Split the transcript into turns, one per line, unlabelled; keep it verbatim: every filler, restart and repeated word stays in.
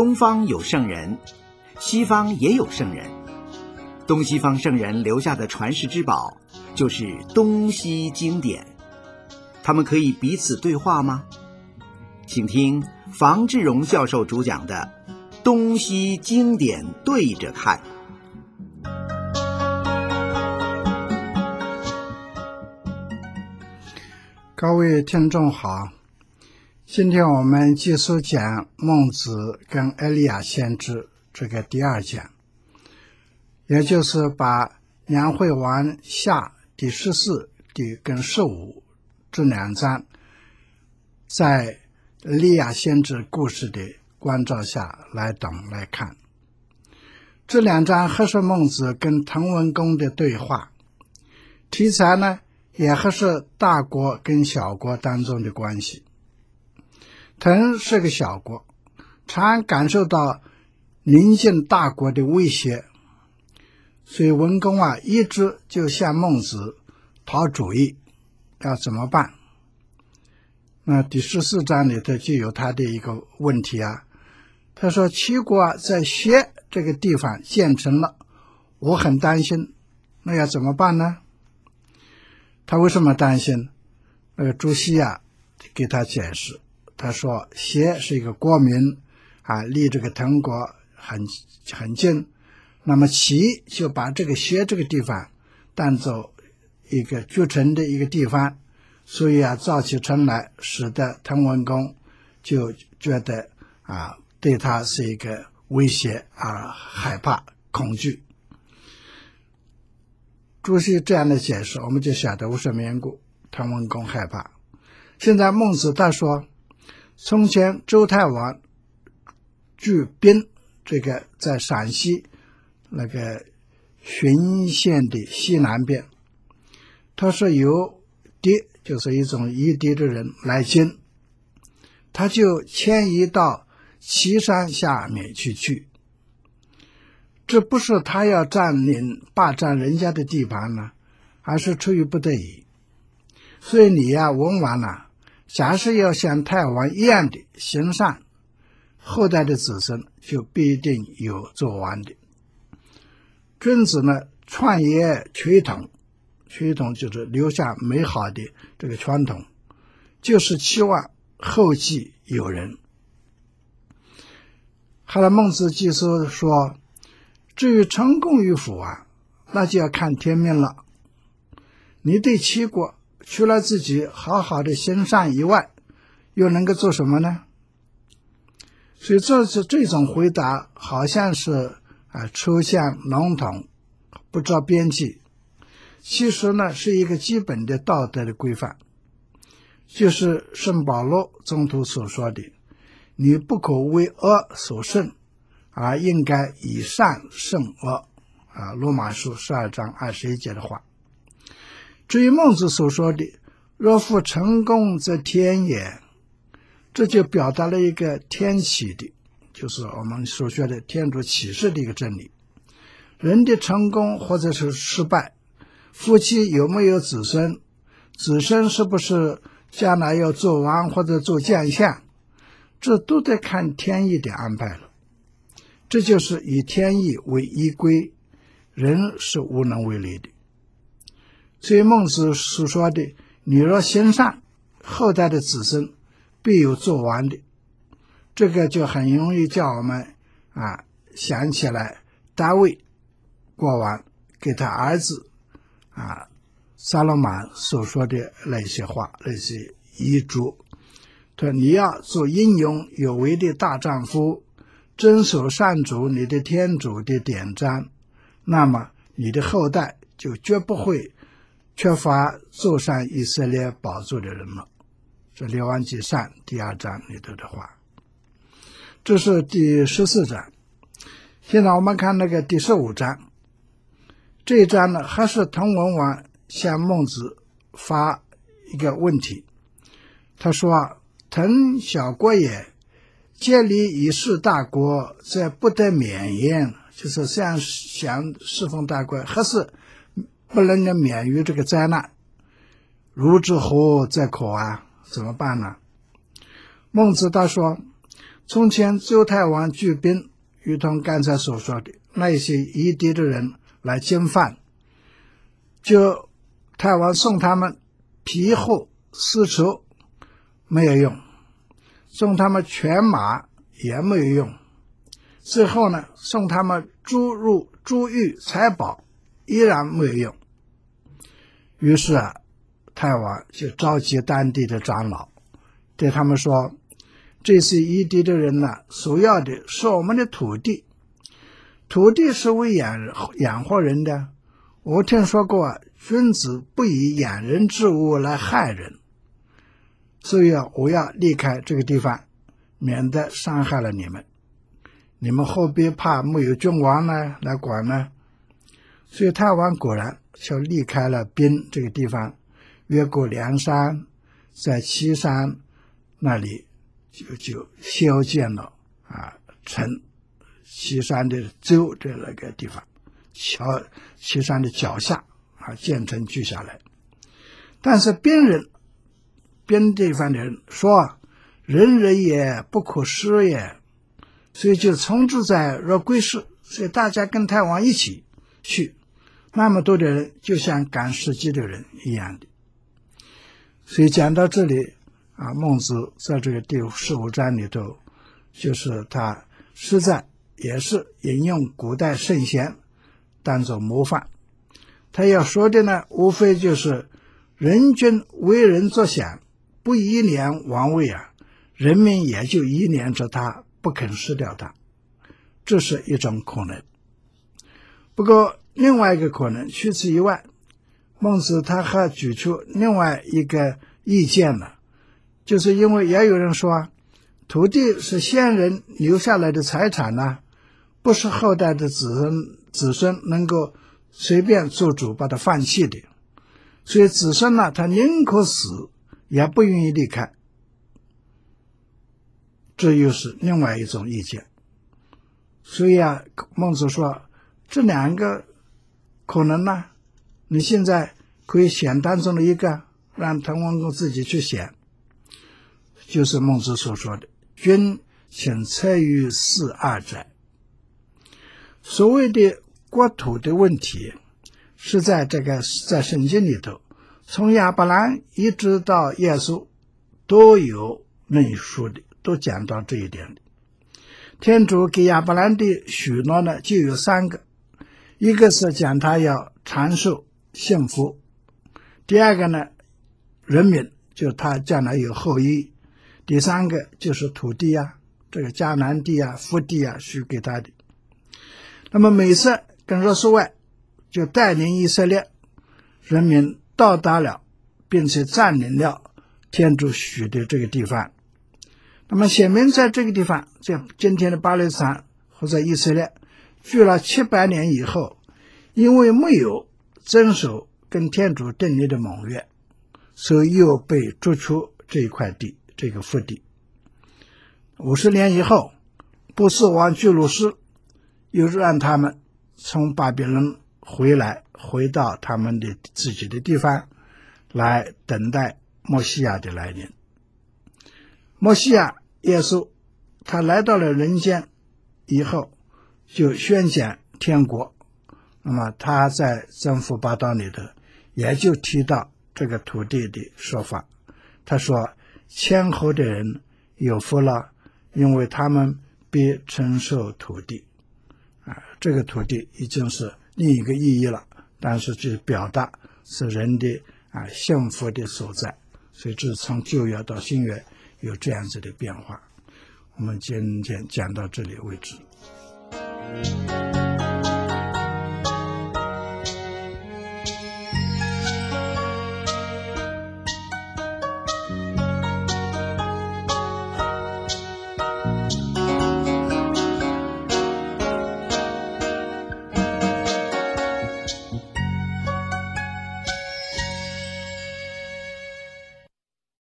东方有圣人，西方也有圣人。东西方圣人留下的传世之宝，就是东西经典。他们可以彼此对话吗？请听房志荣教授主讲的《东西经典对着看》。
各位听众好，今天我们继续讲孟子跟埃利亚先知这个第二讲，也就是把梁惠王下第十四第跟十五这两章在埃利亚先知故事的关照下来懂来看。这两章还是孟子跟滕文公的对话，题材呢也还是大国跟小国当中的关系。滕是个小国，常感受到邻近大国的威胁，所以文公啊一直就向孟子讨主意，要怎么办。那第十四章里头就有他的一个问题啊，他说齐国啊在薛这个地方建成了，我很担心，那要怎么办呢？他为什么担心？那个朱熹啊给他解释，他说薛是一个国民啊，离这个滕国很很近，那么齐就把这个薛这个地方当做一个居城的一个地方，所以啊造起城来，使得滕文公就觉得啊对他是一个威胁啊，害怕恐惧。朱熹这样的解释，我们就晓得为什么缘故滕文公害怕。现在孟子他说，从前周太王据兵，这个在陕西那个浔县的西南边，他说有敌，就是一种夷狄的人来侵，他就迁移到岐山下面去去。这不是他要占领霸占人家的地盘呢，而是出于不得已。所以你呀、啊、文王啊，假使要像太王一样的行善，后代的子孙就必定有做王的。君子呢创业垂统，垂统就是留下美好的这个传统，就是期望后继有人。后来孟子继续说，至于成功与否啊，那就要看天命了。你对齐国除了自己好好的行善以外，又能够做什么呢？所以这是这种回答好像是啊抽象笼统，不着边际，其实呢是一个基本的道德的规范，就是圣保罗宗徒所说的，你不可为恶所胜，而应该以善胜恶啊，罗马书十二章二十一节的话。至于孟子所说的若夫成功则天也，这就表达了一个天启的，就是我们所说的天主启示的一个真理。人的成功或者是失败，夫妻有没有子孙，子孙是不是将来要做王或者做将相，这都得看天意的安排了。这就是以天意为依归，人是无能为力的。所以孟子所说的，你若行善，后代的子孙必有做王的，这个就很容易叫我们啊想起来大卫国王给他儿子啊撒罗满所说的那些话，那些遗嘱。他说你要做英勇有为的大丈夫，遵守上主你的天主的典章，那么你的后代就绝不会缺乏坐上以色列宝座的人了。这列王纪上第二章里头的话。这是第十四章。现在我们看那个第十五章，这一章呢还是滕文王向孟子发一个问题。他说，滕小国也，建立以事大国，则不得免焉，就是想想侍奉大国，还是不能够免于这个灾难。如之何则可啊？怎么办呢？孟子他说， 从前周太王聚兵，如同刚才所说的，那些夷狄的人来侵犯，就太王送他们皮厚丝绸没有用，送他们犬马也没有用，最后呢，送他们珠入珠玉财宝依然没有用。于是啊，太王就召集当地的长老，对他们说，这些夷狄的人呢，所要的是我们的土地，土地是为养养活人的。我听说过啊，君子不以养人之物来害人，所以啊，我要离开这个地方，免得伤害了你们。你们何必怕没有君王呢来管呢？所以太王果然就离开了滨这个地方，越过梁山，在岐山那里就就修建了啊城，岐山的州的那个地方，桥岐山的脚下啊建成居下来。但是边人边地方的人说，人人也不可失也，所以就重置在若归市，所以大家跟太王一起去，那么多的人就像赶市集的人一样的。所以讲到这里啊，孟子在这个第十五章里头，就是他实在也是引用古代圣贤当作模范。他要说的呢，无非就是人君为人着想，不依恋王位啊，人民也就依恋着他，不肯失掉他，这是一种可能。不过另外一个可能，除此以外，孟子他还举出另外一个意见呢，就是因为也有人说，土地是先人留下来的财产呢，不是后代的子孙子孙能够随便做主把它放弃的，所以子孙呢，他宁可死也不愿意离开，这又是另外一种意见。所以啊，孟子说这两个可能呢，你现在可以选当中的一个，让滕文公自己去选，就是孟子所说的君请测于四二者。所谓的国土的问题，是在这个在圣经里头，从亚伯兰一直到耶稣都有论述的，都讲到这一点的。天主给亚伯兰的许诺呢，就有三个，一个是讲他要长寿幸福，第二个呢，人民就他将来有后裔，第三个就是土地啊，这个迦南地啊福地啊许给他的。那么每次跟约书亚就带领以色列人民到达了并且占领了天主许的这个地方。那么显明在这个地方，在今天的巴勒斯坦或者以色列居了七百年以后，因为没有遵守跟天主订立的盟约，所以又被逐出这一块地，这个福地。五十年以后，波斯王居鲁士又让他们从巴比伦回来，回到他们的自己的地方，来等待默西亚的来临。默西亚耶稣他来到了人间以后，就宣讲天国。那么他在真福八道里头也就提到这个土地的说法，他说谦和的人有福了，因为他们必承受土地啊，这个土地已经是另一个意义了，但是这表达是人的啊幸福的所在，所以这是从旧约到新约有这样子的变化。我们今天讲到这里为止。